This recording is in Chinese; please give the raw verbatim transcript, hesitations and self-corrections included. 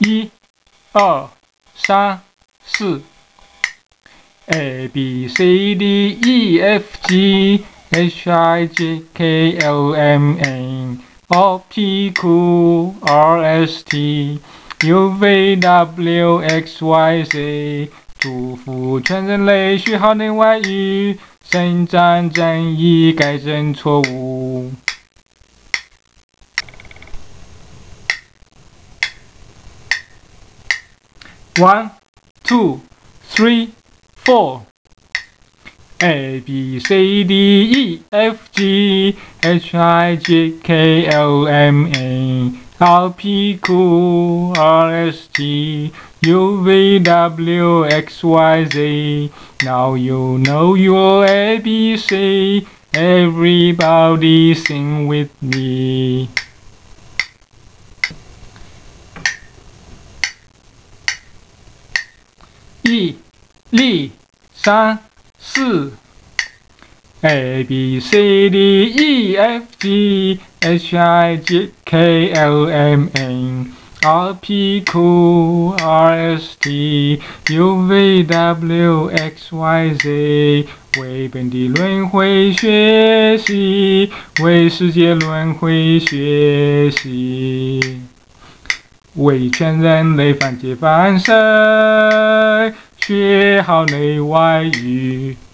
一、二、三、四 ，A B C D E F G H I J K L M N O P Q R S T U V W X Y Z。祝福全人类学好内外语，伸张正义，改正错误。One, two, three, four. A B C D E F G H I J K L M N O P Q R S T U V W X Y Z. Now you know your A B C. Everybody sing with me. 一、二、三、四 A B C D E F G H I J K L M N O P Q R S T U V W X Y Z。为本地轮回学习，为世界轮回学习，为全人类反解放身，学好内外语。